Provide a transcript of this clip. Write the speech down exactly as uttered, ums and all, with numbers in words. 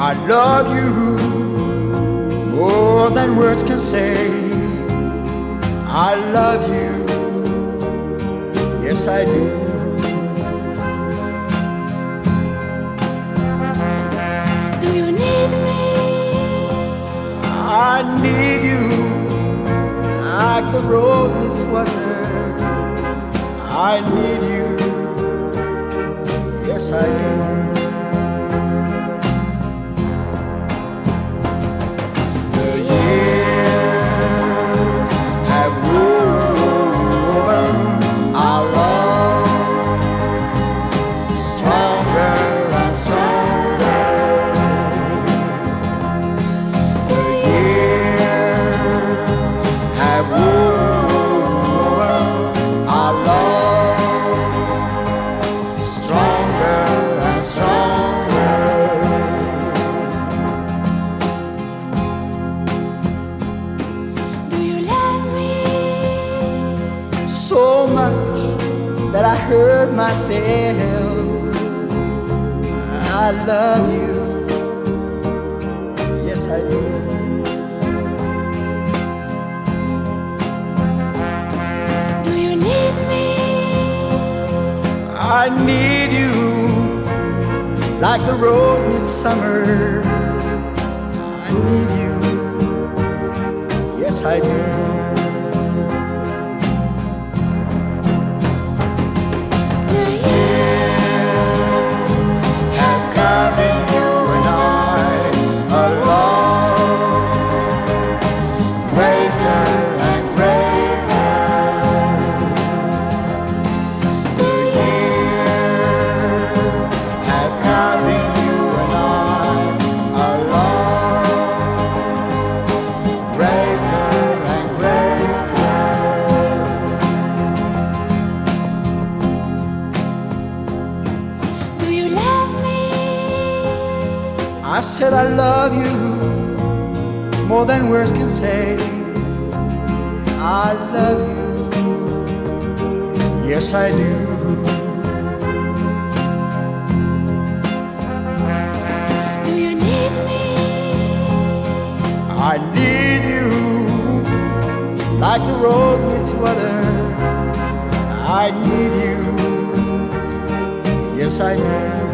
I love you more than words can say. I love you, yes I do. Do you need me? I need you like the rose needs water. I need you, yes I do. The years have woven our love stronger and stronger. The years have woven our love stronger and stronger. Do you love me? So much that I hurt myself. I love you, yes I do. Do you need me? I need you like the rose needs summer. I need you, yes I do. The years Have carried you and I along greater and greater. The years have carried you and I along greater and greater. Do you love me? I said I love you more than words can say. I love you, yes I do. Do you need me? I need you like the rose needs water. I need you, yes I do.